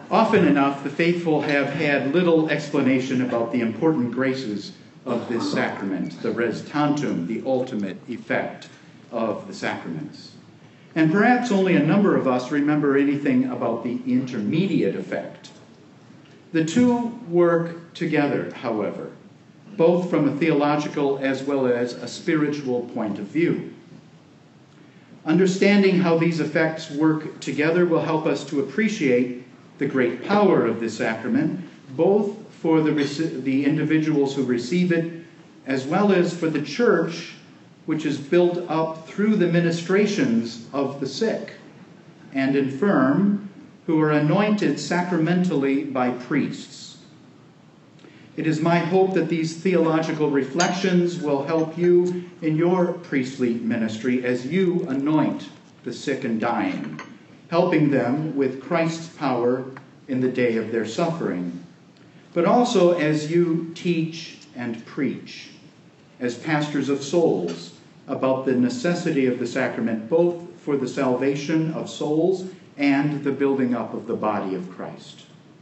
Often enough, the faithful have had little explanation about the important graces of this sacrament, the res tantum, the ultimate effect of the sacraments. And perhaps only a number of us remember anything about the intermediate effect. The two work together, however, both from a theological as well as a spiritual point of view. Understanding how these effects work together will help us to appreciate the great power of this sacrament, both for the individuals who receive it, as well as for the church, which is built up through the ministrations of the sick and infirm, who are anointed sacramentally by priests. It is my hope that these theological reflections will help you in your priestly ministry as you anoint the sick and dying, helping them with Christ's power in the day of their suffering, but also as you teach and preach as pastors of souls about the necessity of the sacrament, both for the salvation of souls and the building up of the body of Christ.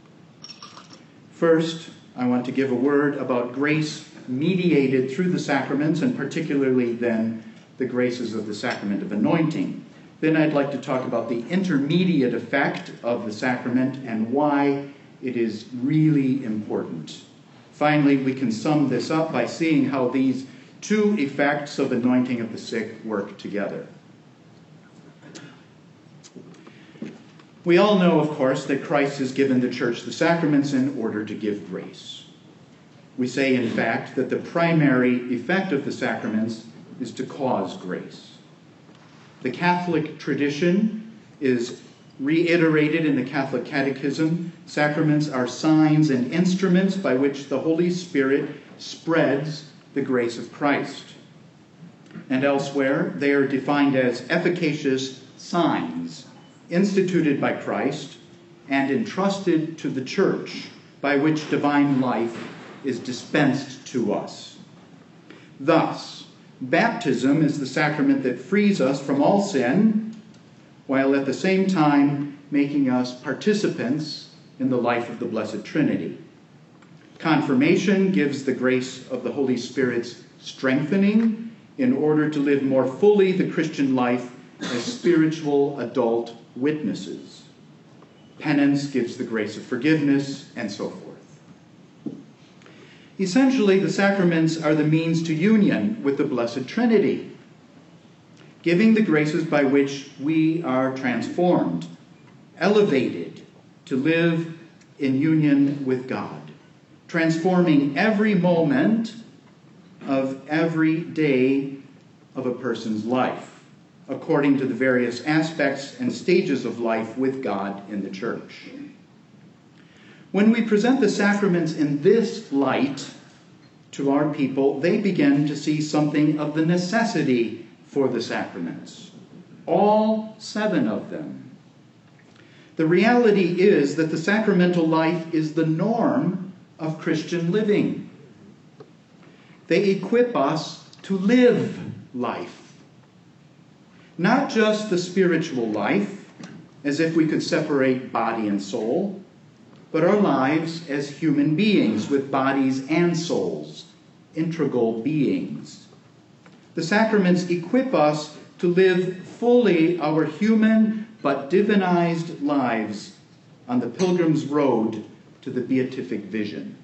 First, I want to give a word about grace mediated through the sacraments, and particularly then the graces of the sacrament of anointing. Then I'd like to talk about the intermediate effect of the sacrament and why it is really important. Finally, we can sum this up by seeing how these two effects of anointing of the sick work together. We all know, of course, that Christ has given the church the sacraments in order to give grace. We say, in fact, that the primary effect of the sacraments is to cause grace. The Catholic tradition is reiterated in the Catholic Catechism. Sacraments are signs and instruments by which the Holy Spirit spreads the grace of Christ. And elsewhere, they are defined as efficacious signs instituted by Christ and entrusted to the church, by which divine life is dispensed to us. Thus, baptism is the sacrament that frees us from all sin, while at the same time making us participants in the life of the Blessed Trinity. Confirmation gives the grace of the Holy Spirit's strengthening in order to live more fully the Christian life as spiritual adult witnesses. Penance gives the grace of forgiveness, and so forth. Essentially, the sacraments are the means to union with the Blessed Trinity, giving the graces by which we are transformed, elevated to live in union with God, transforming every moment of every day of a person's life, according to the various aspects and stages of life with God in the church. When we present the sacraments in this light to our people, they begin to see something of the necessity for the sacraments, all 7 of them. The reality is that the sacramental life is the norm of Christian living. They equip us to live life. Not just the spiritual life, as if we could separate body and soul, but our lives as human beings with bodies and souls, integral beings. The sacraments equip us to live fully our human but divinized lives on the pilgrim's road to the beatific vision.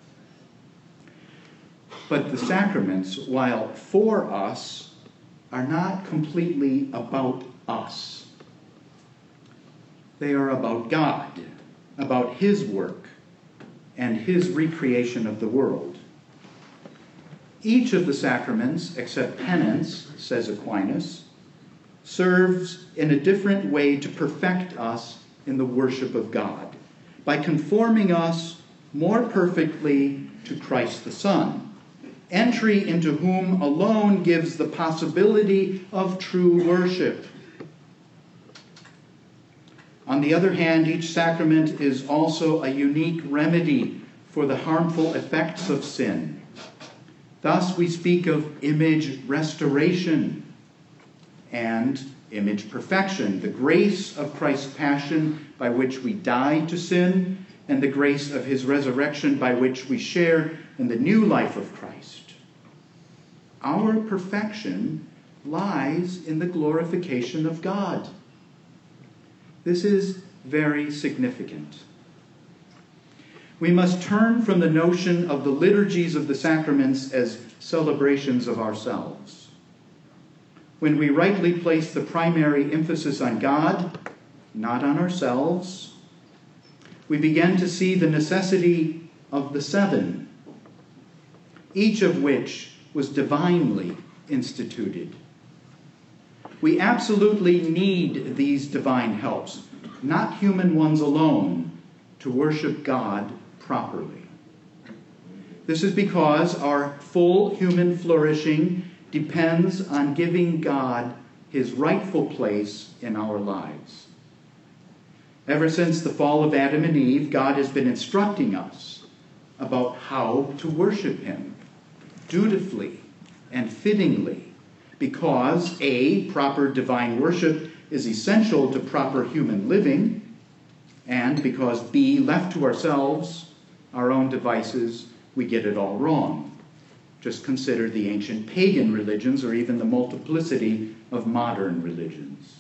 But the sacraments, while for us, are not completely about us. They are about God, about His work, and His recreation of the world. Each of the sacraments, except penance, says Aquinas, serves in a different way to perfect us in the worship of God, by conforming us more perfectly to Christ the Son, entry into whom alone gives the possibility of true worship. On the other hand, each sacrament is also a unique remedy for the harmful effects of sin. Thus we speak of image restoration and image perfection, the grace of Christ's passion by which we die to sin, and the grace of his resurrection by which we share in the new life of Christ. Our perfection lies in the glorification of God. This is very significant. We must turn from the notion of the liturgies of the sacraments as celebrations of ourselves. When we rightly place the primary emphasis on God, not on ourselves, we begin to see the necessity of the seven, each of which was divinely instituted. We absolutely need these divine helps, not human ones alone, to worship God properly. This is because our full human flourishing depends on giving God his rightful place in our lives. Ever since the fall of Adam and Eve, God has been instructing us about how to worship him dutifully and fittingly, because A, proper divine worship is essential to proper human living, and because B, left to ourselves, our own devices, we get it all wrong. Just consider the ancient pagan religions or even the multiplicity of modern religions.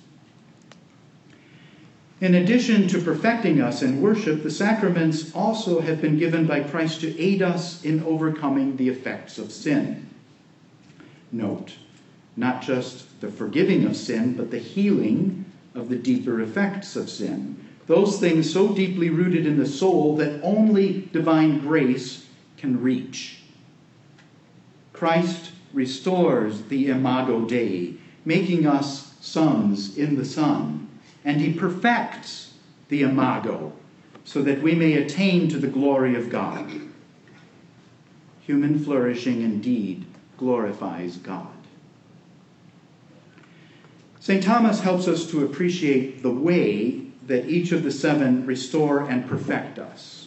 In addition to perfecting us in worship, the sacraments also have been given by Christ to aid us in overcoming the effects of sin. Note, not just the forgiving of sin, but the healing of the deeper effects of sin. Those things so deeply rooted in the soul that only divine grace can reach. Christ restores the Imago Dei, making us sons in the Son, and he perfects the Imago so that we may attain to the glory of God. Human flourishing indeed glorifies God. St. Thomas helps us to appreciate the way that each of the seven restore and perfect us.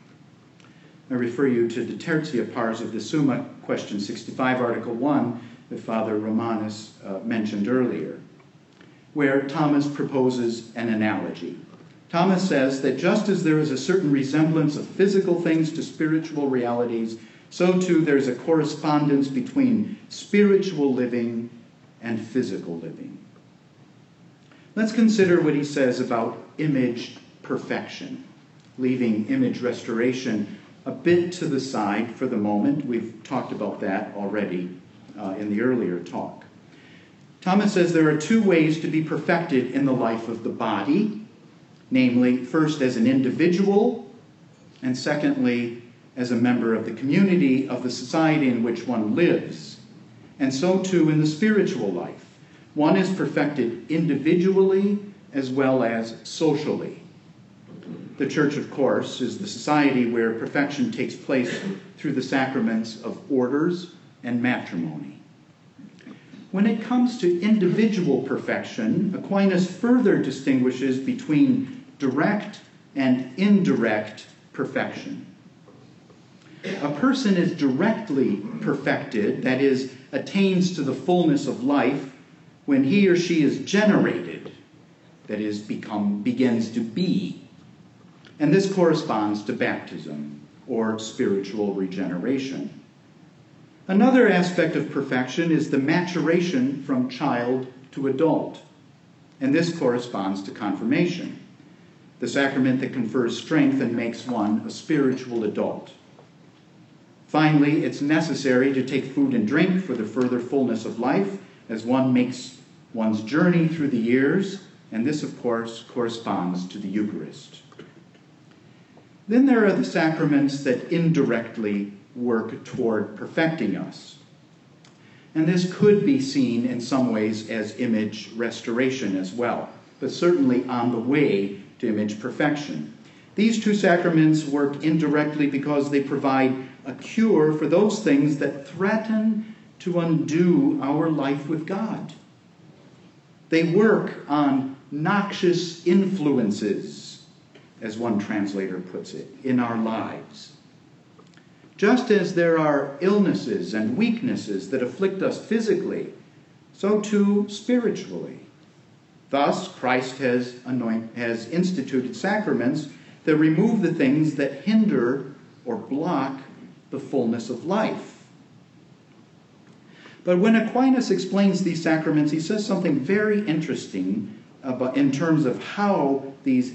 I refer you to the Tertia Pars of the Summa, question 65, article 1, that Father Romanus mentioned earlier, where Thomas proposes an analogy. Thomas says that just as there is a certain resemblance of physical things to spiritual realities, so too there's a correspondence between spiritual living and physical living. Let's consider what he says about image perfection, leaving image restoration a bit to the side for the moment. We've talked about that already in the earlier talk. Thomas says there are two ways to be perfected in the life of the body, namely, first as an individual, and secondly, as a member of the community of the society in which one lives, and so too in the spiritual life. One is perfected individually as well as socially. The church, of course, is the society where perfection takes place through the sacraments of orders and matrimony. When it comes to individual perfection, Aquinas further distinguishes between direct and indirect perfection. A person is directly perfected, that is, attains to the fullness of life, when he or she is generated, that is, begins to be. And this corresponds to baptism, or spiritual regeneration. Another aspect of perfection is the maturation from child to adult, and this corresponds to confirmation, the sacrament that confers strength and makes one a spiritual adult. Finally, it's necessary to take food and drink for the further fullness of life as one makes one's journey through the years, and this, of course, corresponds to the Eucharist. Then there are the sacraments that indirectly work toward perfecting us. And this could be seen in some ways as image restoration as well, but certainly on the way to image perfection. These two sacraments work indirectly because they provide a cure for those things that threaten to undo our life with God. They work on noxious influences, as one translator puts it, in our lives. Just as there are illnesses and weaknesses that afflict us physically, so too spiritually. Thus, Christ has instituted sacraments that remove the things that hinder or block the fullness of life. But when Aquinas explains these sacraments, he says something very interesting in terms of how these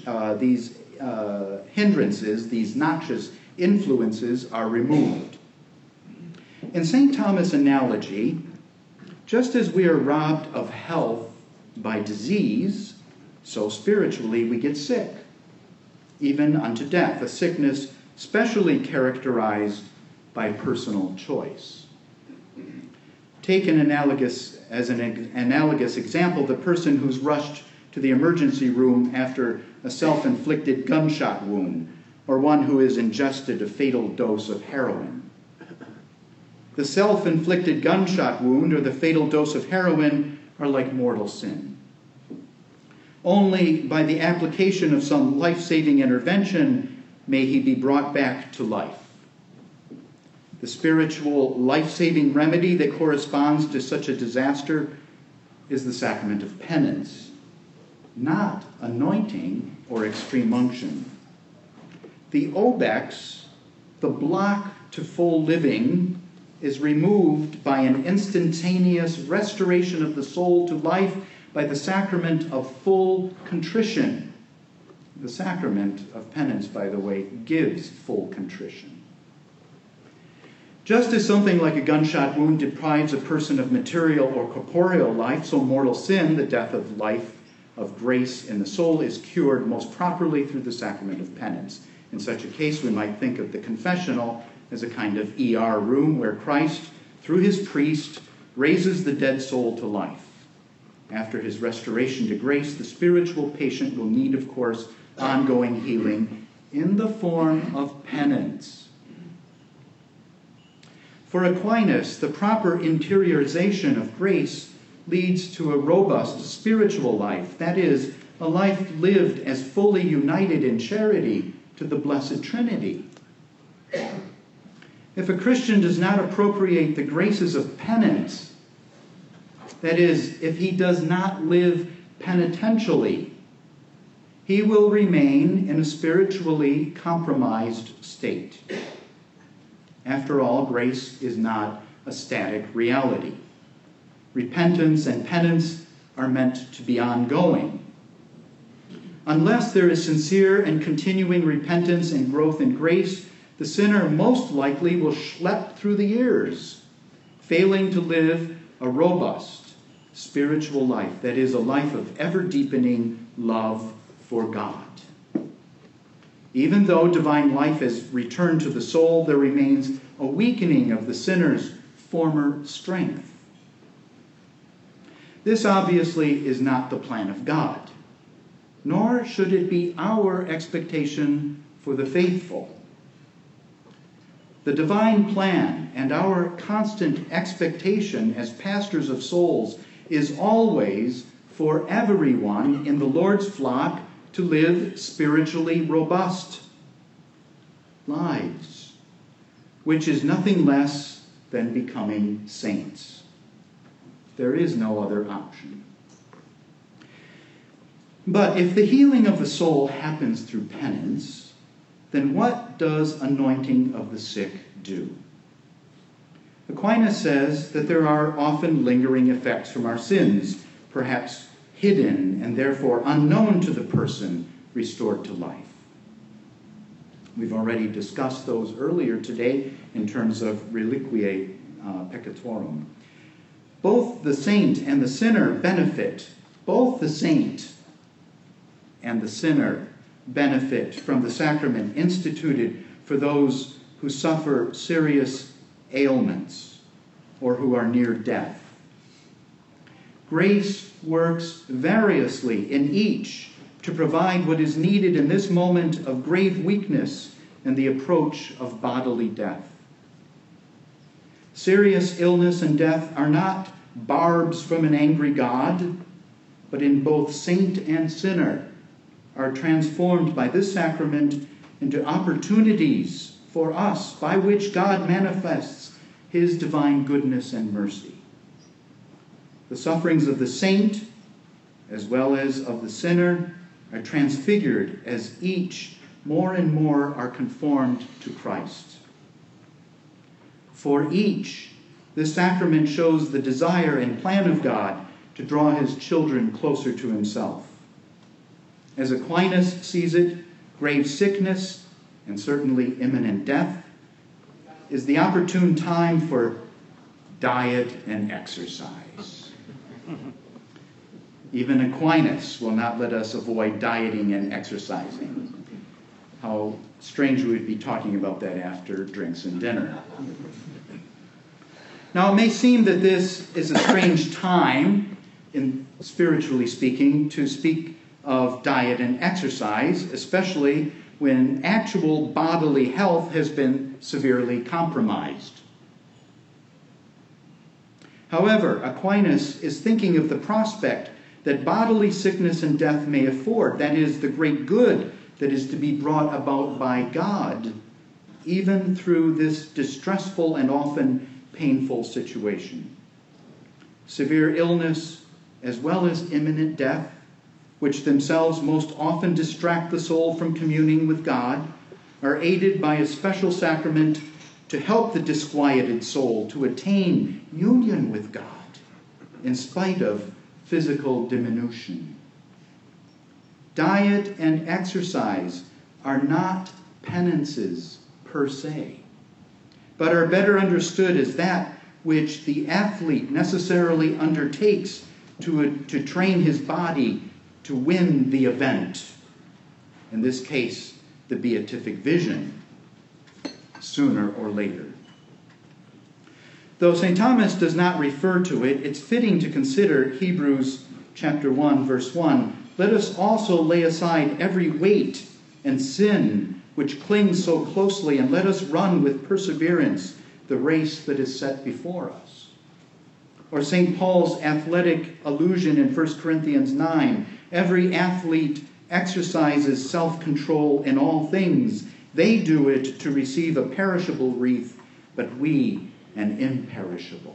hindrances, these noxious influences, are removed. In St. Thomas' analogy, just as we are robbed of health by disease, so spiritually we get sick, even unto death, a sickness specially characterized by personal choice. Take an analogous example, the person who's rushed to the emergency room after a self-inflicted gunshot wound, or one who has ingested a fatal dose of heroin. The self-inflicted gunshot wound or the fatal dose of heroin are like mortal sin. Only by the application of some life-saving intervention may he be brought back to life. The spiritual life-saving remedy that corresponds to such a disaster is the sacrament of penance, not anointing or extreme unction. The obex, the block to full living, is removed by an instantaneous restoration of the soul to life by the sacrament of full contrition. The sacrament of penance, by the way, gives full contrition. Just as something like a gunshot wound deprives a person of material or corporeal life, so mortal sin, the death of life, of grace in the soul, is cured most properly through the sacrament of penance. In such a case, we might think of the confessional as a kind of ER room where Christ, through his priest, raises the dead soul to life. After his restoration to grace, the spiritual patient will need, of course, ongoing healing in the form of penance. For Aquinas, the proper interiorization of grace leads to a robust spiritual life, that is, a life lived as fully united in charity to the Blessed Trinity. If a Christian does not appropriate the graces of penance, that is, if he does not live penitentially, he will remain in a spiritually compromised state. After all, grace is not a static reality. Repentance and penance are meant to be ongoing. Unless there is sincere and continuing repentance and growth in grace, the sinner most likely will schlep through the years, failing to live a robust spiritual life, that is, a life of ever-deepening love for God. Even though divine life has returned to the soul, there remains a weakening of the sinner's former strength. This obviously is not the plan of God, nor should it be our expectation for the faithful. The divine plan and our constant expectation as pastors of souls is always for everyone in the Lord's flock to live spiritually robust lives, which is nothing less than becoming saints. There is no other option. But if the healing of the soul happens through penance, then what does anointing of the sick do? Aquinas says that there are often lingering effects from our sins, perhaps hidden and therefore unknown to the person restored to life. We've already discussed those earlier today in terms of reliquiae peccatorum. Both the saint and the sinner benefit. Both the saint and the sinner benefit from the sacrament instituted for those who suffer serious ailments or who are near death. Grace works variously in each to provide what is needed in this moment of grave weakness and the approach of bodily death. Serious illness and death are not barbs from an angry God, but in both saint and sinner are transformed by this sacrament into opportunities for us by which God manifests his divine goodness and mercy. The sufferings of the saint, as well as of the sinner, are transfigured as each more and more are conformed to Christ. For each, this sacrament shows the desire and plan of God to draw his children closer to himself. As Aquinas sees it, grave sickness, and certainly imminent death, is the opportune time for diet and exercise. Even Aquinas will not let us avoid dieting and exercising. How strange we would be talking about that after drinks and dinner. Now, it may seem that this is a strange time, spiritually speaking, to speak of diet and exercise, especially when actual bodily health has been severely compromised. However, Aquinas is thinking of the prospect that bodily sickness and death may afford, that is, the great good that is to be brought about by God, even through this distressful and often painful situation. Severe illness, as well as imminent death, which themselves most often distract the soul from communing with God, are aided by a special sacrament to help the disquieted soul to attain union with God in spite of physical diminution. Diet and exercise are not penances per se, but are better understood as that which the athlete necessarily undertakes to train his body to win the event, in this case, the beatific vision, sooner or later. Though St. Thomas does not refer to it, it's fitting to consider Hebrews chapter 1, verse 1. Let us also lay aside every weight and sin which clings so closely, and let us run with perseverance the race that is set before us. Or St. Paul's athletic allusion in 1 Corinthians 9, every athlete exercises self-control in all things. They do it to receive a perishable wreath, but we an imperishable.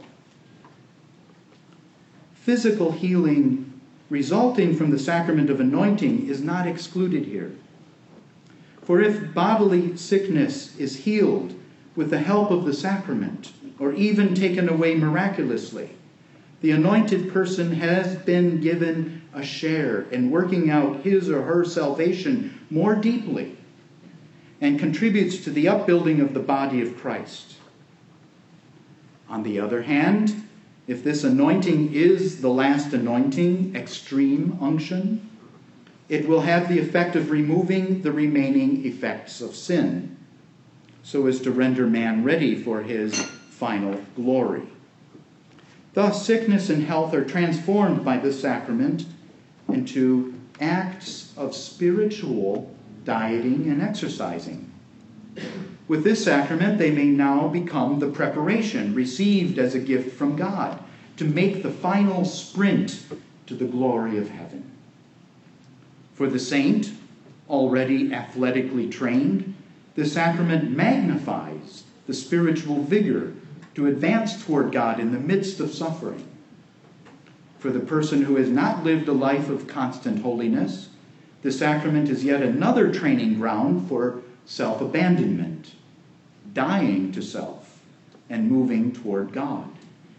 Physical healing resulting from the sacrament of anointing is not excluded here. For if bodily sickness is healed with the help of the sacrament, or even taken away miraculously, the anointed person has been given a share in working out his or her salvation more deeply and contributes to the upbuilding of the body of Christ. On the other hand, if this anointing is the last anointing, extreme unction, it will have the effect of removing the remaining effects of sin, so as to render man ready for his final glory. Thus, sickness and health are transformed by this sacrament into acts of spiritual dieting and exercising. With this sacrament, they may now become the preparation received as a gift from God to make the final sprint to the glory of heaven. For the saint, already athletically trained, the sacrament magnifies the spiritual vigor to advance toward God in the midst of suffering. For the person who has not lived a life of constant holiness, the sacrament is yet another training ground for self-abandonment, dying to self, and moving toward God.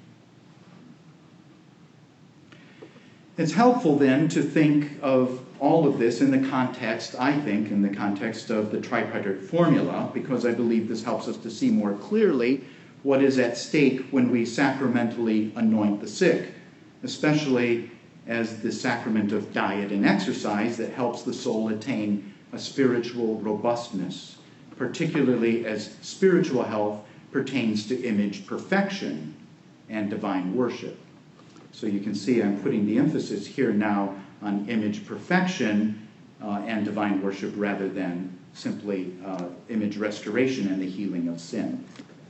It's helpful then to think of all of this in the context, I think, in the context of the tripartite formula, because I believe this helps us to see more clearly what is at stake when we sacramentally anoint the sick, especially as the sacrament of diet and exercise that helps the soul attain a spiritual robustness, particularly as spiritual health pertains to image perfection and divine worship. So you can see I'm putting the emphasis here now on image perfection and divine worship rather than simply image restoration and the healing of sin.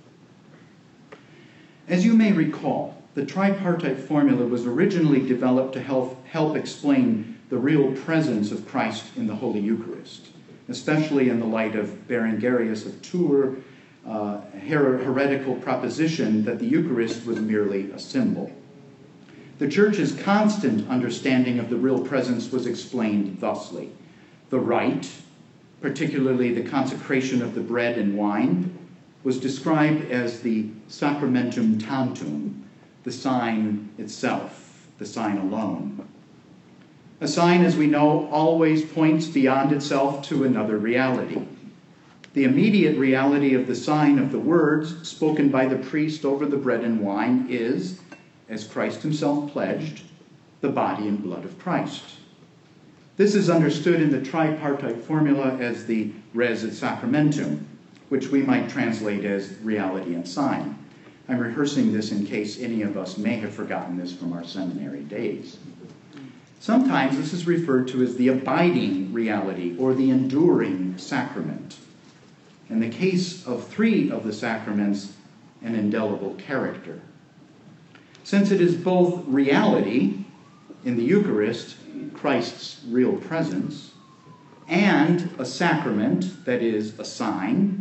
As you may recall, the tripartite formula was originally developed to help explain the real presence of Christ in the Holy Eucharist, especially in the light of Berengarius of Tours' heretical proposition that the Eucharist was merely a symbol. The Church's constant understanding of the real presence was explained thusly. The rite, particularly the consecration of the bread and wine, was described as the sacramentum tantum, the sign itself, the sign alone. A sign, as we know, always points beyond itself to another reality. The immediate reality of the sign of the words spoken by the priest over the bread and wine is, as Christ himself pledged, the body and blood of Christ. This is understood in the tripartite formula as the res et sacramentum, which we might translate as reality and sign. I'm rehearsing this in case any of us may have forgotten this from our seminary days. Sometimes this is referred to as the abiding reality or the enduring sacrament. In the case of 3 of the sacraments, an indelible character. Since it is both reality in the Eucharist, Christ's real presence, and a sacrament, that is, a sign,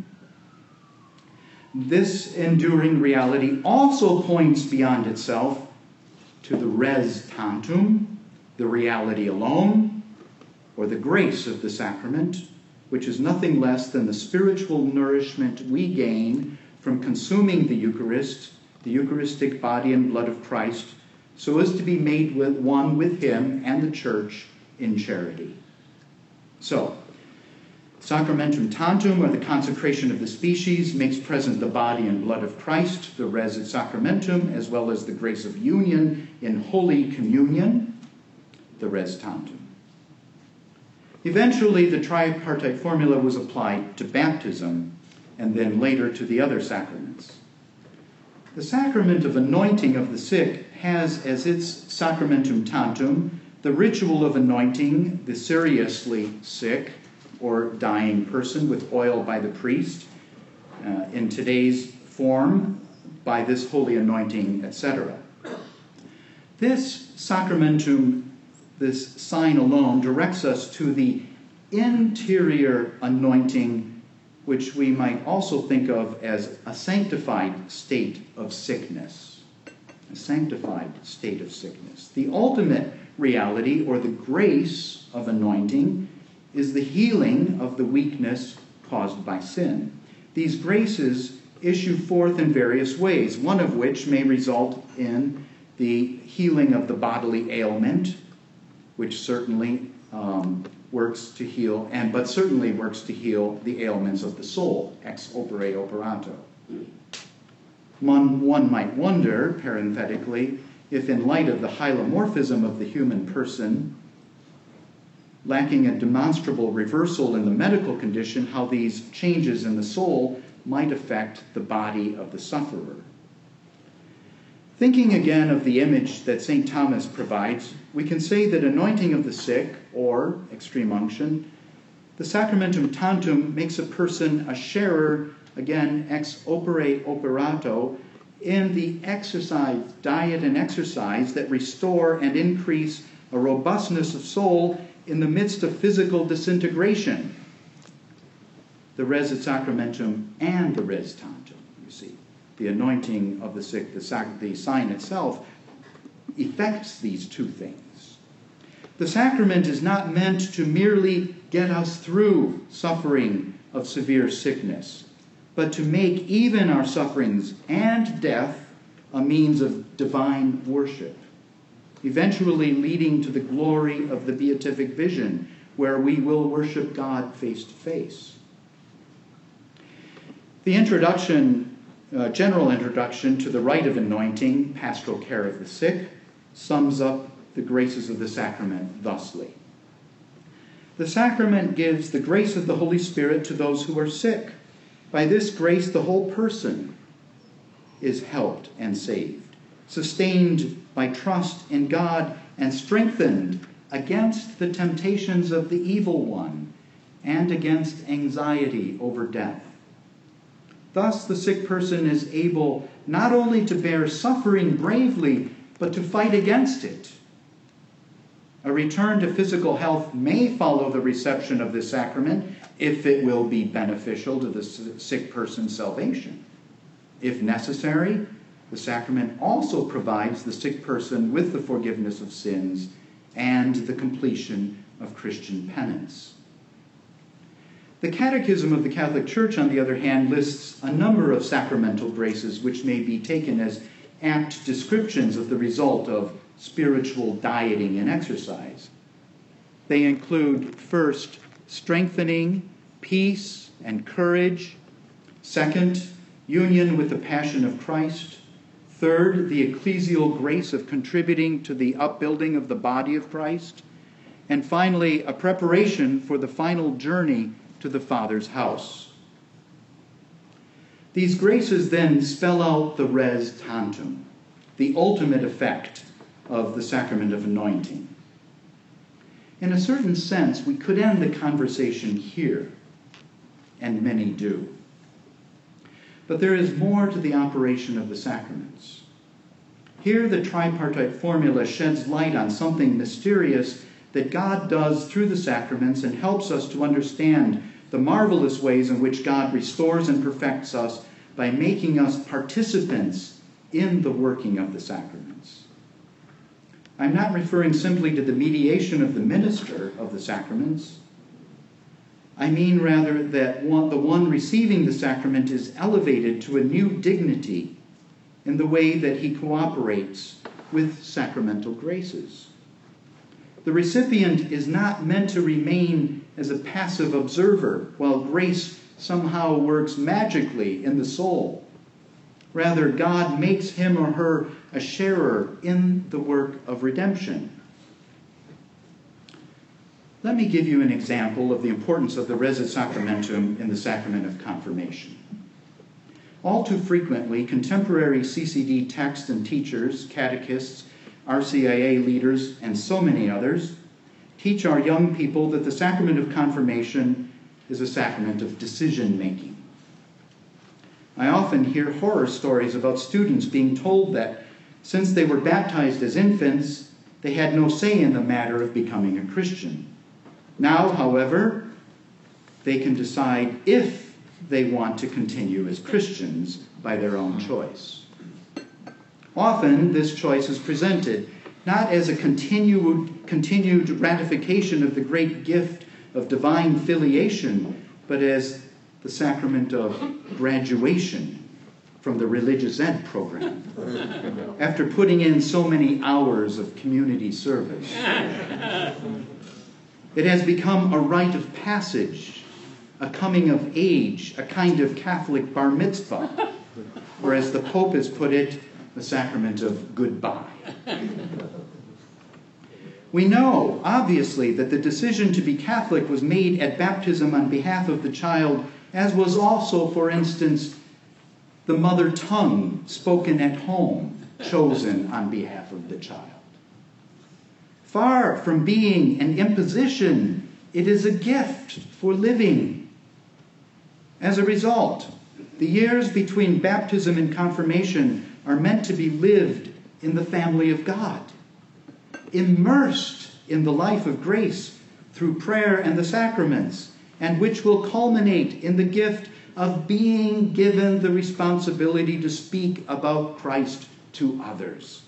this enduring reality also points beyond itself to the res tantum, the reality alone, or the grace of the sacrament, which is nothing less than the spiritual nourishment we gain from consuming the Eucharist, the Eucharistic body and blood of Christ, so as to be made one with him and the Church in charity. So, sacramentum tantum, or the consecration of the species, makes present the body and blood of Christ, the res et sacramentum, as well as the grace of union in Holy Communion, the res tantum. Eventually, the tripartite formula was applied to baptism, and then later to the other sacraments. The sacrament of anointing of the sick has as its sacramentum tantum the ritual of anointing the seriously sick or dying person with oil by the priest, in today's form by this holy anointing, etc. This sacramentum, this sign alone, directs us to the interior anointing, which we might also think of as a sanctified state of sickness. A sanctified state of sickness. The ultimate reality, or the grace of anointing, is the healing of the weakness caused by sin. These graces issue forth in various ways, one of which may result in the healing of the bodily ailment, which certainly works to heal, but certainly works to heal the ailments of the soul, ex opere operato. One might wonder, parenthetically, if in light of the hylomorphism of the human person, lacking a demonstrable reversal in the medical condition, how these changes in the soul might affect the body of the sufferer. Thinking again of the image that St. Thomas provides, we can say that anointing of the sick, or extreme unction, the sacramentum tantum makes a person a sharer, again, ex opere operato, in the exercise, diet and exercise that restore and increase a robustness of soul in the midst of physical disintegration. The res et sacramentum and the res tantum, you see. The anointing of the sick, the sign itself, effects these two things. The sacrament is not meant to merely get us through suffering of severe sickness, but to make even our sufferings and death a means of divine worship, eventually leading to the glory of the beatific vision, where we will worship God face to face. The general introduction to the rite of anointing, pastoral care of the sick, sums up the graces of the sacrament thusly. The sacrament gives the grace of the Holy Spirit to those who are sick. By this grace, the whole person is helped and saved, sustained by trust in God, and strengthened against the temptations of the evil one and against anxiety over death. Thus, the sick person is able not only to bear suffering bravely, but to fight against it. A return to physical health may follow the reception of this sacrament if it will be beneficial to the sick person's salvation. If necessary, The sacrament also provides the sick person with the forgiveness of sins and the completion of Christian penance. The Catechism of the Catholic Church, on the other hand, lists a number of sacramental graces which may be taken as apt descriptions of the result of spiritual dieting and exercise. They include, first, strengthening, peace, and courage. Second, union with the passion of Christ. Third, the ecclesial grace of contributing to the upbuilding of the body of Christ. And finally, a preparation for the final journey to the Father's house. These graces then spell out the res tantum, the ultimate effect of the sacrament of anointing. In a certain sense, we could end the conversation here, and many do. But there is more to the operation of the sacraments. Here, the tripartite formula sheds light on something mysterious that God does through the sacraments and helps us to understand the marvelous ways in which God restores and perfects us by making us participants in the working of the sacraments. I'm not referring simply to the mediation of the minister of the sacraments. I mean rather that the one receiving the sacrament is elevated to a new dignity in the way that he cooperates with sacramental graces. The recipient is not meant to remain as a passive observer while grace somehow works magically in the soul. Rather, God makes him or her a sharer in the work of redemption. Let me give you an example of the importance of the res et sacramentum in the sacrament of confirmation. All too frequently, contemporary CCD texts and teachers, catechists, RCIA leaders, and so many others teach our young people that the sacrament of confirmation is a sacrament of decision-making. I often hear horror stories about students being told that since they were baptized as infants, they had no say in the matter of becoming a Christian. Now, however, they can decide if they want to continue as Christians by their own choice. Often, this choice is presented not as a continued ratification of the great gift of divine filiation, but as the sacrament of graduation from the religious ed program after putting in so many hours of community service. It has become a rite of passage, a coming of age, a kind of Catholic bar mitzvah, or as the Pope has put it, the sacrament of goodbye. We know, obviously, that the decision to be Catholic was made at baptism on behalf of the child, as was also, for instance, the mother tongue spoken at home, chosen on behalf of the child. Far from being an imposition, it is a gift for living. As a result, the years between baptism and confirmation are meant to be lived in the family of God, immersed in the life of grace through prayer and the sacraments, and which will culminate in the gift of being given the responsibility to speak about Christ to others.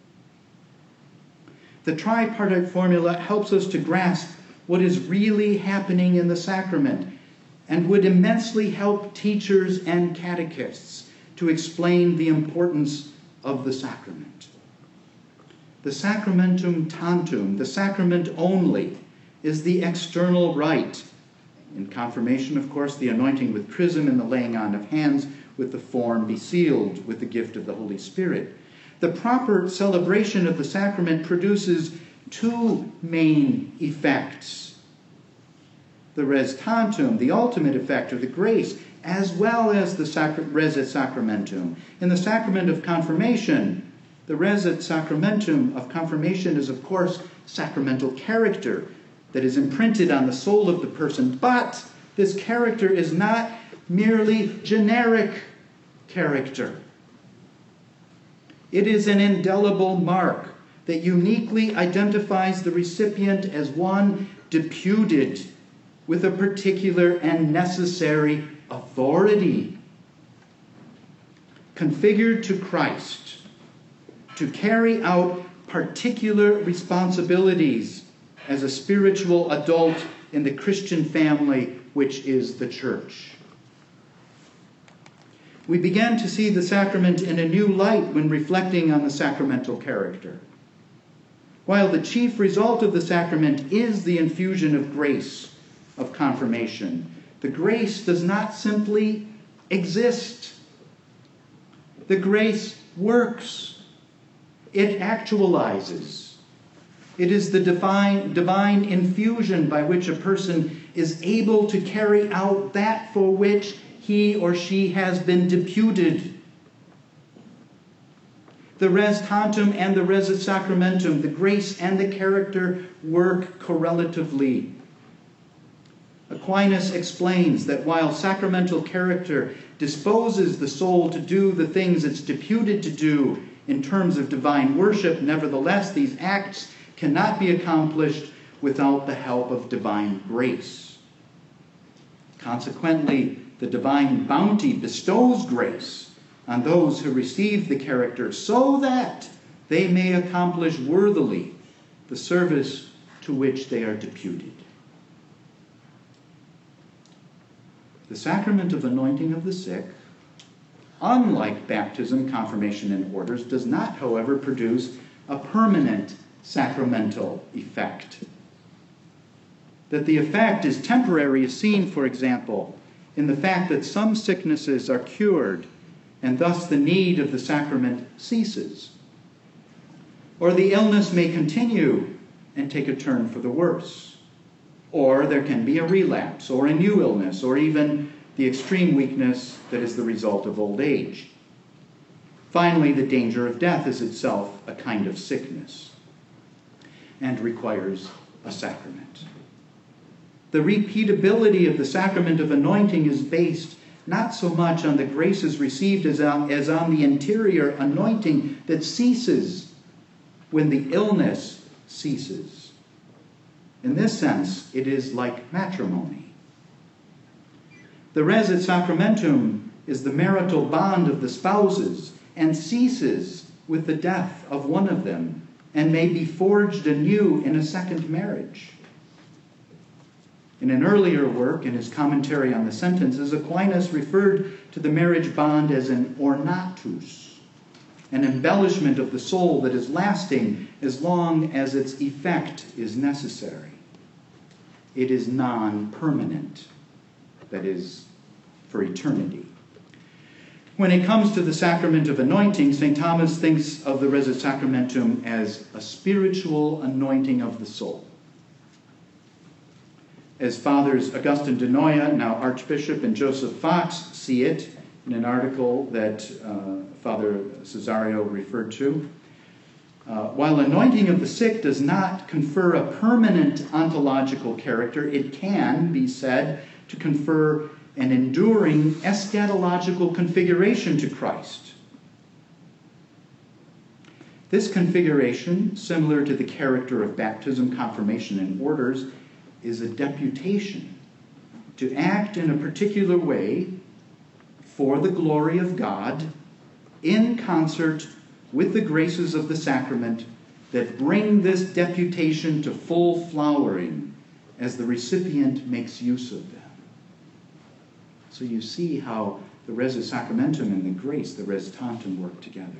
The tripartite formula helps us to grasp what is really happening in the sacrament and would immensely help teachers and catechists to explain the importance of the sacrament. The sacramentum tantum, the sacrament only, is the external rite. In confirmation, of course, the anointing with chrism and the laying on of hands with the form be sealed with the gift of the Holy Spirit. The proper celebration of the sacrament produces two main effects. The res tantum, the ultimate effect of the grace, as well as the res et sacramentum. In the sacrament of confirmation, the res et sacramentum of confirmation is, of course, sacramental character that is imprinted on the soul of the person. But this character is not merely generic character. It is an indelible mark that uniquely identifies the recipient as one deputed with a particular and necessary authority. configured to Christ, to carry out particular responsibilities as a spiritual adult in the Christian family, which is the church. We began to see the sacrament in a new light when reflecting on the sacramental character. While the chief result of the sacrament is the infusion of grace, of confirmation, the grace does not simply exist. The grace works. It actualizes. It is the divine infusion by which a person is able to carry out that for which he or she has been deputed. The res tantum and the res sacramentum, the grace and the character, work correlatively. Aquinas explains that while sacramental character disposes the soul to do the things it's deputed to do in terms of divine worship, nevertheless, these acts cannot be accomplished without the help of divine grace. Consequently, the divine bounty bestows grace on those who receive the character so that they may accomplish worthily the service to which they are deputed. The sacrament of anointing of the sick, unlike baptism, confirmation, and orders, does not, however, produce a permanent sacramental effect. That the effect is temporary is seen, for example, in the fact that some sicknesses are cured and thus the need of the sacrament ceases. Or the illness may continue and take a turn for the worse. Or there can be a relapse or a new illness or even the extreme weakness that is the result of old age. Finally, the danger of death is itself a kind of sickness and requires a sacrament. The repeatability of the sacrament of anointing is based not so much on the graces received as on the interior anointing that ceases when the illness ceases. In this sense, it is like matrimony. The res et sacramentum is the marital bond of the spouses and ceases with the death of one of them and may be forged anew in a second marriage. In an earlier work, in his commentary on the sentences, Aquinas referred to the marriage bond as an ornatus, an embellishment of the soul that is lasting as long as its effect is necessary. It is non-permanent, that is, for eternity. When it comes to the sacrament of anointing, St. Thomas thinks of the res et sacramentum as a spiritual anointing of the soul. As Fathers Augustine de Noia, now Archbishop, and Joseph Fox see it in an article that Father Cesario referred to, while anointing of the sick does not confer a permanent ontological character, it can be said to confer an enduring eschatological configuration to Christ. This configuration, similar to the character of baptism, confirmation, and orders, is a deputation to act in a particular way for the glory of God in concert with the graces of the sacrament that bring this deputation to full flowering as the recipient makes use of them. So you see how the res sacramentum and the grace, the res tantum, work together.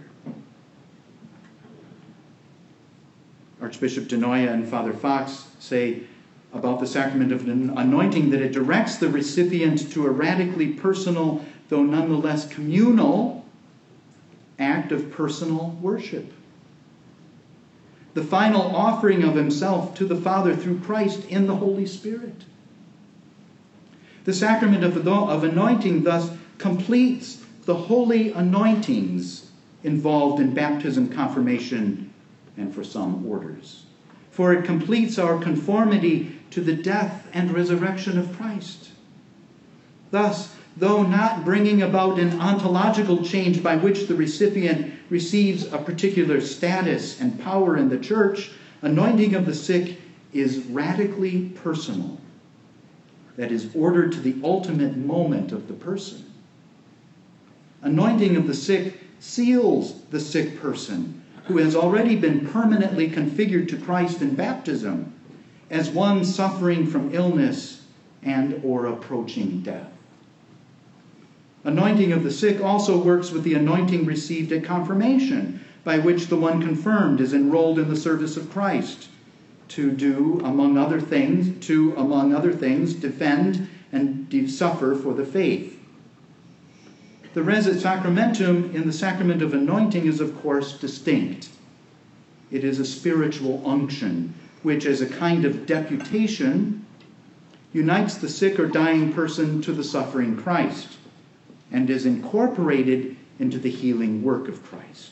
Archbishop de Noia and Father Fox say about the sacrament of anointing that it directs the recipient to a radically personal, though nonetheless communal, act of personal worship. The final offering of himself to the Father through Christ in the Holy Spirit. The sacrament of anointing thus completes the holy anointings involved in baptism, confirmation, and for some orders. For it completes our conformity to the death and resurrection of Christ. Thus, though not bringing about an ontological change by which the recipient receives a particular status and power in the church, anointing of the sick is radically personal. That is, ordered to the ultimate moment of the person. Anointing of the sick seals the sick person, who has already been permanently configured to Christ in baptism, as one suffering from illness and or approaching death. Anointing of the sick also works with the anointing received at confirmation, by which the one confirmed is enrolled in the service of Christ, to among other things, defend and suffer for the faith. The res et sacramentum in the sacrament of anointing is, of course, distinct. It is a spiritual unction, which, as a kind of deputation, unites the sick or dying person to the suffering Christ, and is incorporated into the healing work of Christ.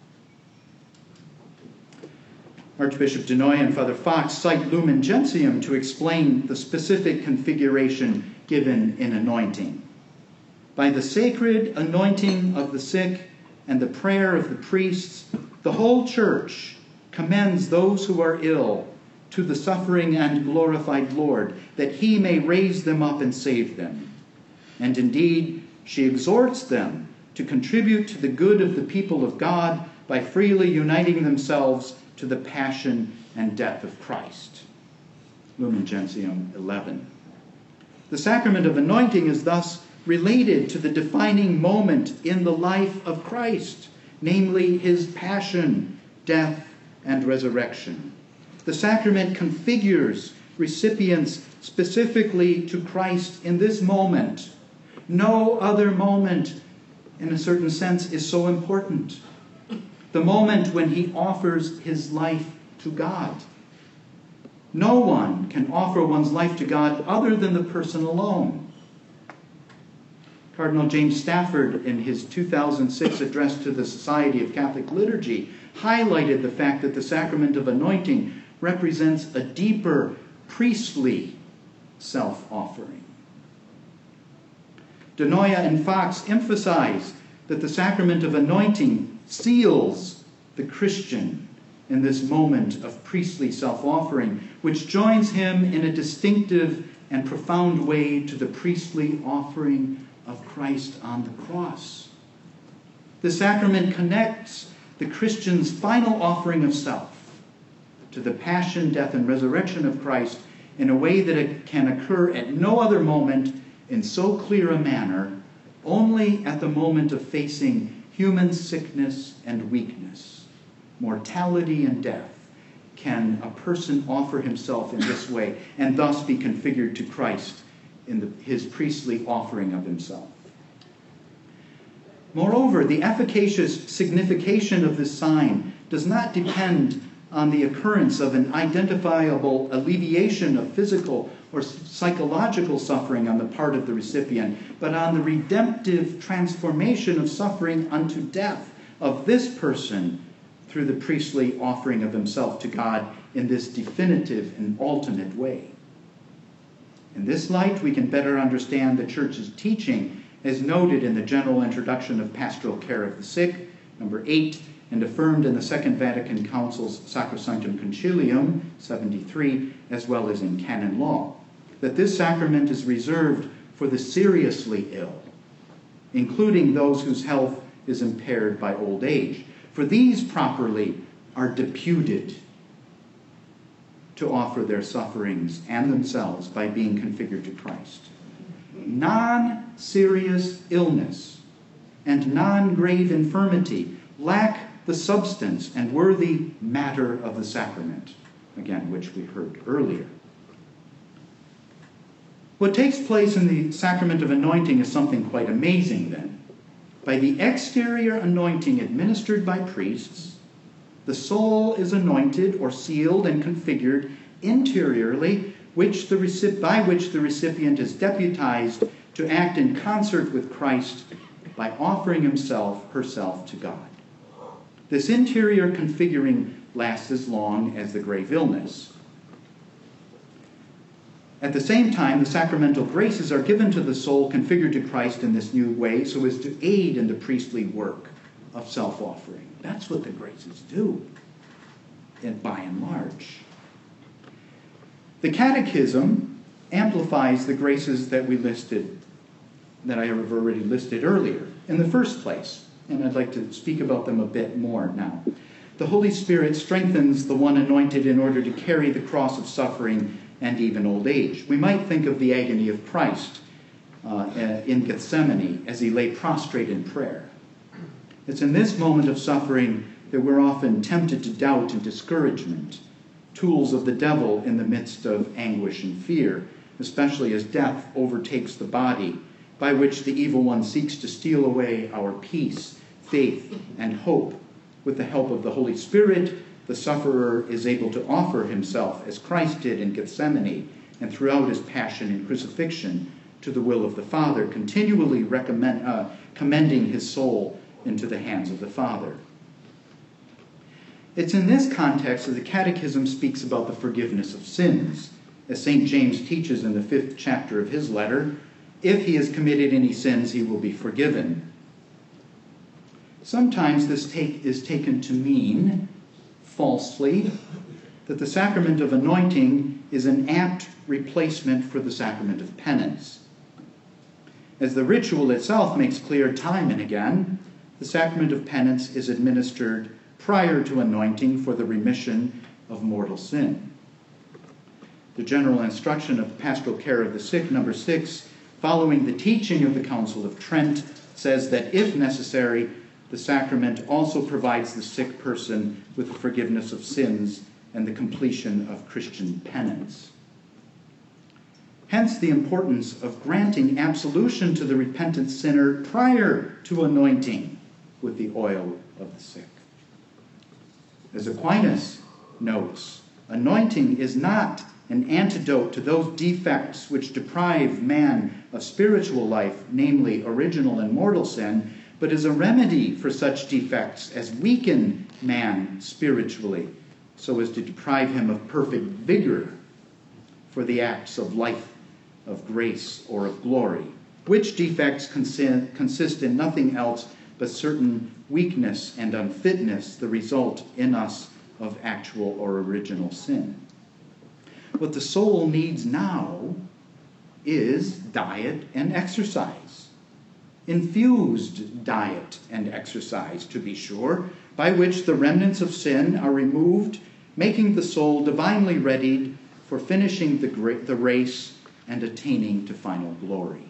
Archbishop Denoy and Father Fox cite Lumen Gentium to explain the specific configuration given in anointing. By the sacred anointing of the sick and the prayer of the priests, the whole Church commends those who are ill to the suffering and glorified Lord, that he may raise them up and save them. And indeed, she exhorts them to contribute to the good of the people of God by freely uniting themselves to the passion and death of Christ. Lumen Gentium 11. The sacrament of anointing is thus related to the defining moment in the life of Christ, namely his passion, death, and resurrection. The sacrament configures recipients specifically to Christ in this moment. No other moment, in a certain sense, is so important. The moment when he offers his life to God. No one can offer one's life to God other than the person alone. Cardinal James Stafford, in his 2006 address to the Society of Catholic Liturgy, highlighted the fact that the sacrament of anointing represents a deeper priestly self-offering. Denoya and Fox emphasize that the sacrament of anointing seals the Christian in this moment of priestly self-offering, which joins him in a distinctive and profound way to the priestly offering of Christ on the cross. The sacrament connects the Christian's final offering of self to the passion, death, and resurrection of Christ in a way that it can occur at no other moment in so clear a manner, only at the moment of facing human sickness and weakness, mortality and death, can a person offer himself in this way and thus be configured to Christ in his priestly offering of himself. Moreover, the efficacious signification of this sign does not depend on the occurrence of an identifiable alleviation of physical or psychological suffering on the part of the recipient, but on the redemptive transformation of suffering unto death of this person through the priestly offering of himself to God in this definitive and ultimate way. In this light, we can better understand the Church's teaching as noted in the general introduction of Pastoral Care of the Sick, number 8, and affirmed in the Second Vatican Council's Sacrosanctum Concilium, 73, as well as in canon law, that this sacrament is reserved for the seriously ill, including those whose health is impaired by old age. For these properly are deputed to offer their sufferings and themselves by being configured to Christ. Non-serious illness and non-grave infirmity lack the substance and worthy matter of the sacrament, again, which we heard earlier. What takes place in the sacrament of anointing is something quite amazing then. By the exterior anointing administered by priests, the soul is anointed or sealed and configured interiorly, by which the recipient is deputized to act in concert with Christ by offering herself to God. This interior configuring lasts as long as the grave illness. At the same time, the sacramental graces are given to the soul configured to Christ in this new way so as to aid in the priestly work of self-offering. That's what the graces do, by and large. The Catechism amplifies the graces that we listed that I have already listed earlier in the first place, and I'd like to speak about them a bit more now. The Holy Spirit strengthens the one anointed in order to carry the cross of suffering and even old age. We might think of the agony of Christ in Gethsemane as he lay prostrate in prayer. It's in this moment of suffering that we're often tempted to doubt and discouragement, tools of the devil in the midst of anguish and fear, especially as death overtakes the body, by which the evil one seeks to steal away our peace, faith, and hope. With the help of the Holy Spirit, the sufferer is able to offer himself, as Christ did in Gethsemane and throughout his passion and crucifixion, to the will of the Father, continually commending his soul into the hands of the Father. It's in this context that the Catechism speaks about the forgiveness of sins. As St. James teaches in the 5th chapter of his letter, if he has committed any sins, he will be forgiven. Sometimes this is taken to mean, falsely, that the sacrament of anointing is an apt replacement for the sacrament of penance. As the ritual itself makes clear time and again, the sacrament of penance is administered prior to anointing for the remission of mortal sin. The General Instruction of Pastoral Care of the Sick, number 6, following the teaching of the Council of Trent, says that if necessary, the sacrament also provides the sick person with the forgiveness of sins and the completion of Christian penance. Hence the importance of granting absolution to the repentant sinner prior to anointing with the oil of the sick. As Aquinas notes, anointing is not an antidote to those defects which deprive man of spiritual life, namely original and mortal sin, but is a remedy for such defects as weaken man spiritually, so as to deprive him of perfect vigor for the acts of life, of grace, or of glory, which defects consist in nothing else but certain weakness and unfitness, the result in us of actual or original sin. What the soul needs now is diet and exercise. Infused diet and exercise, to be sure, by which the remnants of sin are removed, making the soul divinely readied for finishing the race and attaining to final glory.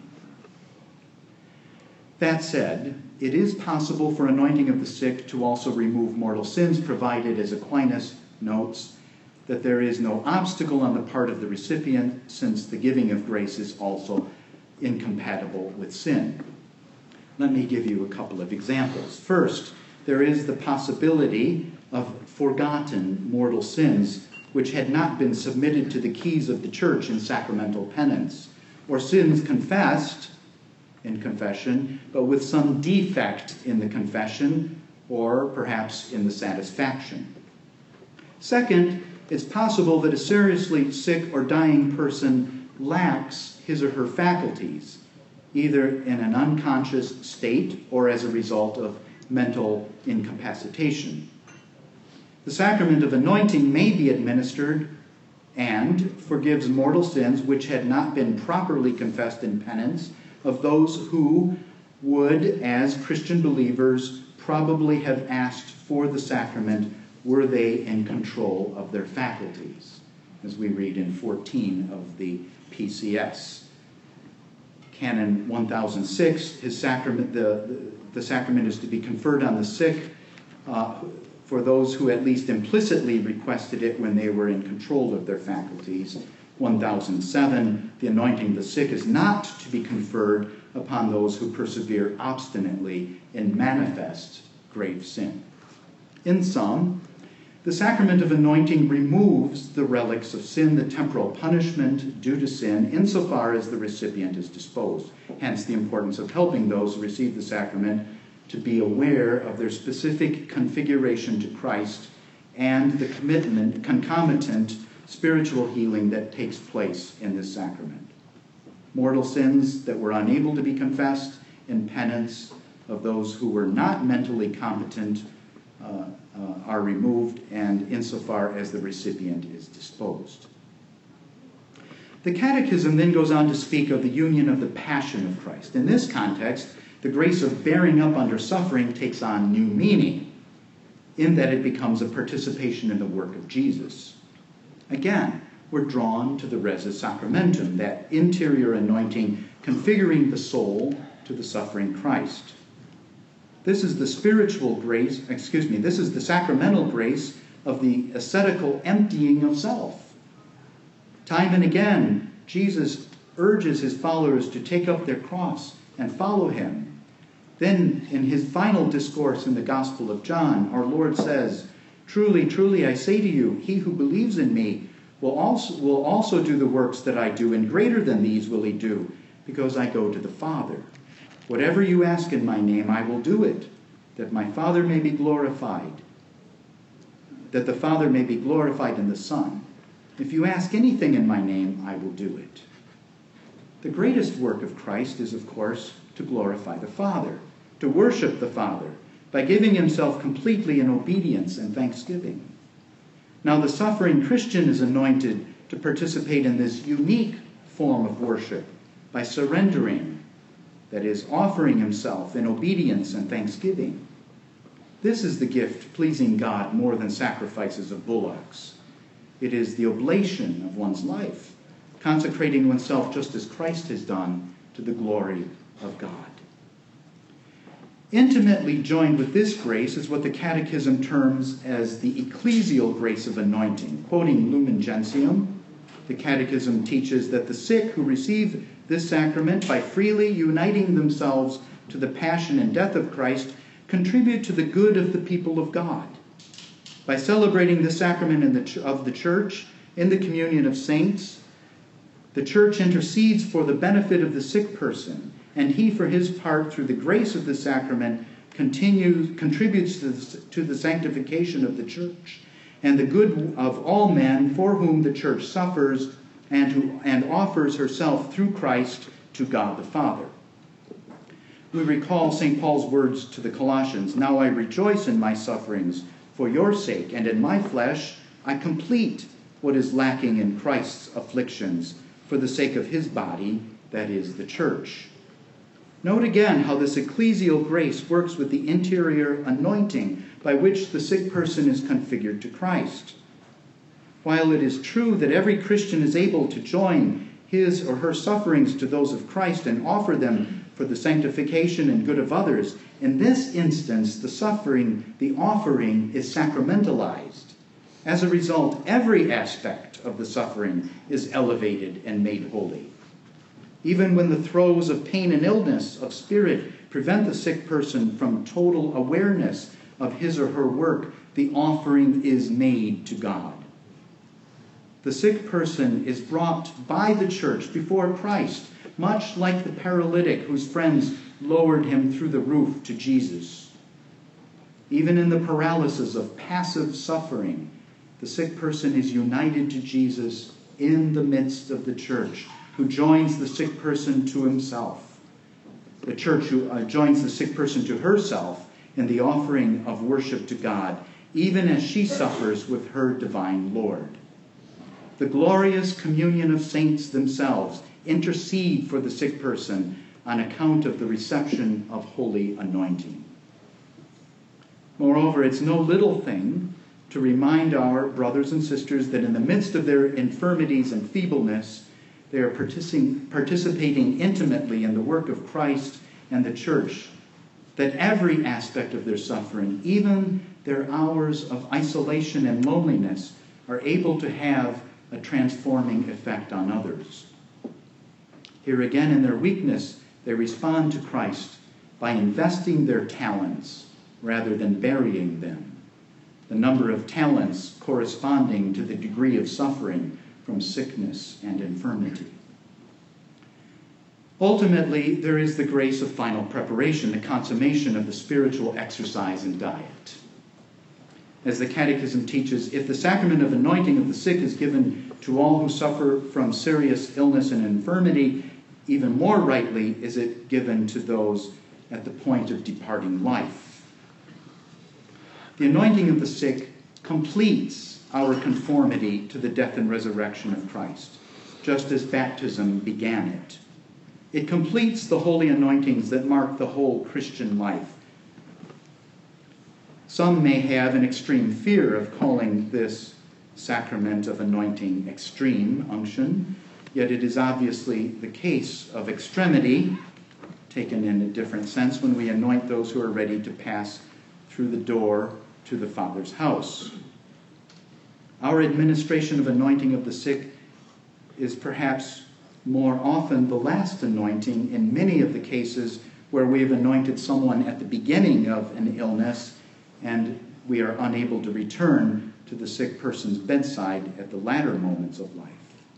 That said, it is possible for anointing of the sick to also remove mortal sins, provided, as Aquinas notes, that there is no obstacle on the part of the recipient, since the giving of grace is also incompatible with sin. Let me give you a couple of examples. First, there is the possibility of forgotten mortal sins which had not been submitted to the keys of the church in sacramental penance, or sins confessed in confession, but with some defect in the confession, or perhaps in the satisfaction. Second, it's possible that a seriously sick or dying person lacks his or her faculties, either in an unconscious state or as a result of mental incapacitation. The sacrament of anointing may be administered and forgives mortal sins which had not been properly confessed in penance of those who would, as Christian believers, probably have asked for the sacrament were they in control of their faculties, as we read in 14 of the PCS. Canon 1006, his sacrament, the sacrament is to be conferred on the sick for those who at least implicitly requested it when they were in control of their faculties. 1007, the anointing of the sick is not to be conferred upon those who persevere obstinately in manifest grave sin. In sum, the sacrament of anointing removes the relics of sin, the temporal punishment due to sin, insofar as the recipient is disposed. Hence the importance of helping those who receive the sacrament to be aware of their specific configuration to Christ and the concomitant spiritual healing that takes place in this sacrament. Mortal sins that were unable to be confessed in penance of those who were not mentally competent are removed, and insofar as the recipient is disposed. The Catechism then goes on to speak of the union of the passion of Christ. In this context, the grace of bearing up under suffering takes on new meaning, in that it becomes a participation in the work of Jesus. Again, we're drawn to the resus sacramentum, that interior anointing configuring the soul to the suffering Christ. This is the sacramental grace of the ascetical emptying of self. Time and again, Jesus urges his followers to take up their cross and follow him. Then, in his final discourse in the Gospel of John, our Lord says, "Truly, truly, I say to you, he who believes in me will also do the works that I do, and greater than these will he do, because I go to the Father. Whatever you ask in my name, I will do it, that my Father may be glorified, that the Father may be glorified in the Son. If you ask anything in my name, I will do it." The greatest work of Christ is, of course, to glorify the Father, to worship the Father, by giving himself completely in obedience and thanksgiving. Now, the suffering Christian is anointed to participate in this unique form of worship by surrendering, that is, offering himself in obedience and thanksgiving. This is the gift pleasing God more than sacrifices of bullocks. It is the oblation of one's life, consecrating oneself just as Christ has done to the glory of God. Intimately joined with this grace is what the Catechism terms as the ecclesial grace of anointing. Quoting Lumen Gentium, the Catechism teaches that the sick who receive this sacrament by freely uniting themselves to the passion and death of Christ contribute to the good of the people of God. By celebrating the sacrament of the Church in the communion of saints, the Church intercedes for the benefit of the sick person, and he, for his part, through the grace of the sacrament, contributes to the sanctification of the Church and the good of all men for whom the Church suffers and offers herself through Christ to God the Father. We recall St. Paul's words to the Colossians, "Now I rejoice in my sufferings for your sake, and in my flesh I complete what is lacking in Christ's afflictions for the sake of his body, that is, the Church." Note again how this ecclesial grace works with the interior anointing by which the sick person is configured to Christ. While it is true that every Christian is able to join his or her sufferings to those of Christ and offer them for the sanctification and good of others, in this instance, the offering is sacramentalized. As a result, every aspect of the suffering is elevated and made holy. Even when the throes of pain and illness of spirit prevent the sick person from total awareness of his or her work, the offering is made to God. The sick person is brought by the Church before Christ, much like the paralytic whose friends lowered him through the roof to Jesus. Even in the paralysis of passive suffering, the sick person is united to Jesus in the midst of the Church, who joins the sick person to himself. The Church who joins the sick person to herself in the offering of worship to God, even as she suffers with her divine Lord. The glorious communion of saints themselves intercede for the sick person on account of the reception of holy anointing. Moreover, it's no little thing to remind our brothers and sisters that in the midst of their infirmities and feebleness, they are participating intimately in the work of Christ and the Church, that every aspect of their suffering, even their hours of isolation and loneliness, are able to have a transforming effect on others. Here again, in their weakness, they respond to Christ by investing their talents rather than burying them, the number of talents corresponding to the degree of suffering from sickness and infirmity. Ultimately, there is the grace of final preparation, the consummation of the spiritual exercise and diet. As the Catechism teaches, if the sacrament of anointing of the sick is given to all who suffer from serious illness and infirmity, even more rightly is it given to those at the point of departing life. The anointing of the sick completes our conformity to the death and resurrection of Christ. just as baptism began it. It completes the holy anointings that mark the whole Christian life. Some may have an extreme fear of calling this sacrament of anointing extreme unction, yet it is obviously the case of extremity, taken in a different sense, when we anoint those who are ready to pass through the door to the Father's house. Our administration of anointing of the sick is perhaps more often the last anointing in many of the cases where we have anointed someone at the beginning of an illness and we are unable to return to the sick person's bedside at the latter moments of life.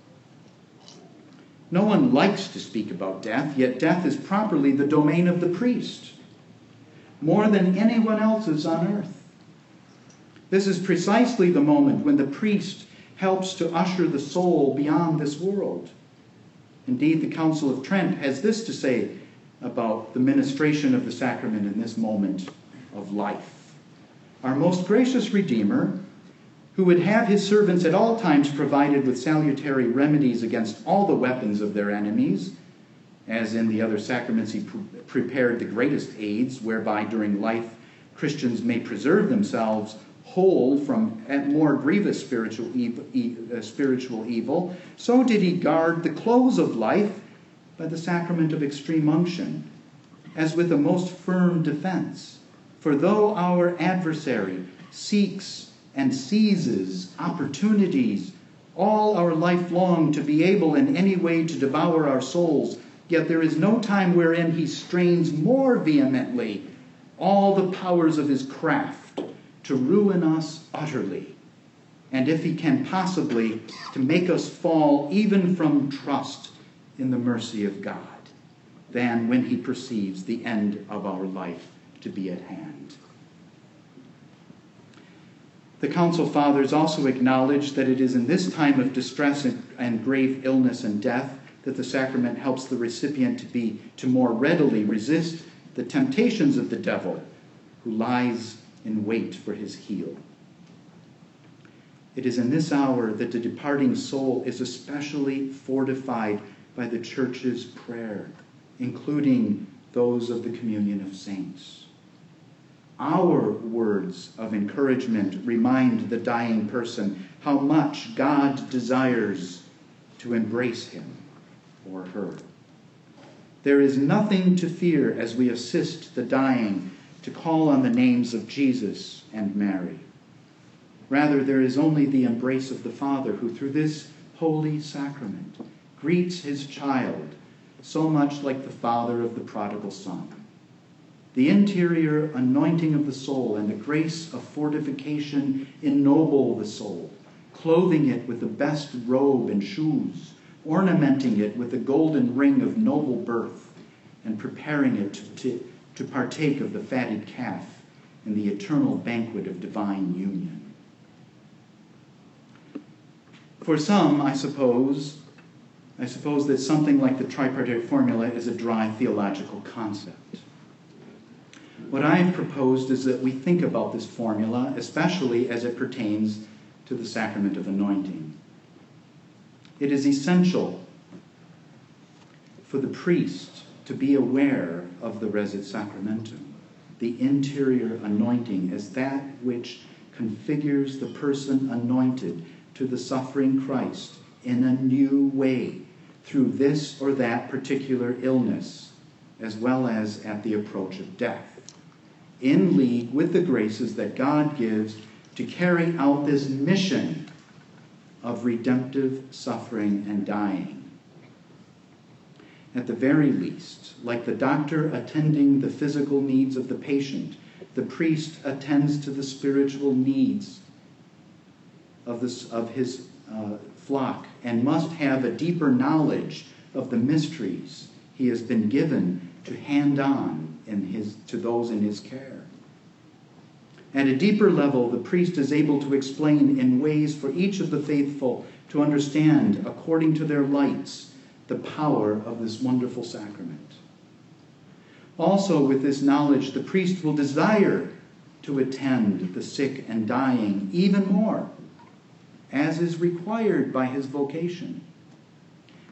No one likes to speak about death, yet death is properly the domain of the priest, more than anyone else's on earth. This is precisely the moment when the priest helps to usher the soul beyond this world. Indeed, the Council of Trent has this to say about the ministration of the sacrament in this moment of life. Our most gracious Redeemer, who would have his servants at all times provided with salutary remedies against all the weapons of their enemies, as in the other sacraments he prepared the greatest aids, whereby during life Christians may preserve themselves whole from more grievous spiritual evil, so did he guard the close of life by the sacrament of extreme unction, as with a most firm defense. For though our adversary seeks and seizes opportunities all our life long to be able in any way to devour our souls, yet there is no time wherein he strains more vehemently all the powers of his craft to ruin us utterly, and if he can possibly, to make us fall even from trust in the mercy of God, than when he perceives the end of our life to be at hand. The Council Fathers also acknowledge that it is in this time of distress and grave illness and death that the sacrament helps the recipient to more readily resist the temptations of the devil, who lies in wait for his heel. It is in this hour that the departing soul is especially fortified by the Church's prayer, including those of the communion of saints. Our words of encouragement remind the dying person how much God desires to embrace him or her. There is nothing to fear as we assist the dying to call on the names of Jesus and Mary. Rather, there is only the embrace of the Father, who through this holy sacrament greets his child, so much like the father of the prodigal son. The interior anointing of the soul and the grace of fortification ennoble the soul, clothing it with the best robe and shoes, ornamenting it with the golden ring of noble birth, and preparing it to partake of the fatted calf in the eternal banquet of divine union. For some, I suppose that something like the tripartite formula is a dry theological concept. What I have proposed is that we think about this formula, especially as it pertains to the sacrament of anointing. It is essential for the priest to be aware of the resit sacramentum, the interior anointing, as that which configures the person anointed to the suffering Christ in a new way through this or that particular illness, as well as at the approach of death, in league with the graces that God gives to carry out this mission of redemptive suffering and dying. At the very least, like the doctor attending the physical needs of the patient, the priest attends to the spiritual needs of his flock, and must have a deeper knowledge of the mysteries he has been given to hand on to those in his care. At a deeper level, the priest is able to explain in ways for each of the faithful to understand, according to their lights, the power of this wonderful sacrament. Also, with this knowledge, the priest will desire to attend the sick and dying even more, as is required by his vocation.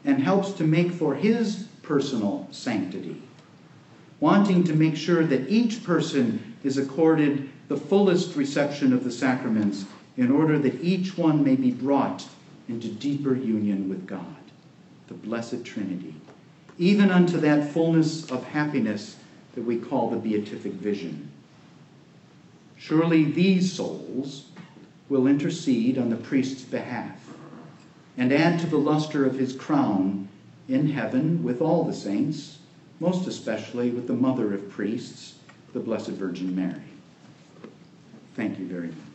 and helps to make for his personal sanctity, wanting to make sure that each person is accorded the fullest reception of the sacraments in order that each one may be brought into deeper union with God, the Blessed Trinity, even unto that fullness of happiness that we call the beatific vision. Surely these souls will intercede on the priest's behalf and add to the luster of his crown in heaven with all the saints, most especially with the mother of priests, the Blessed Virgin Mary. Thank you very much.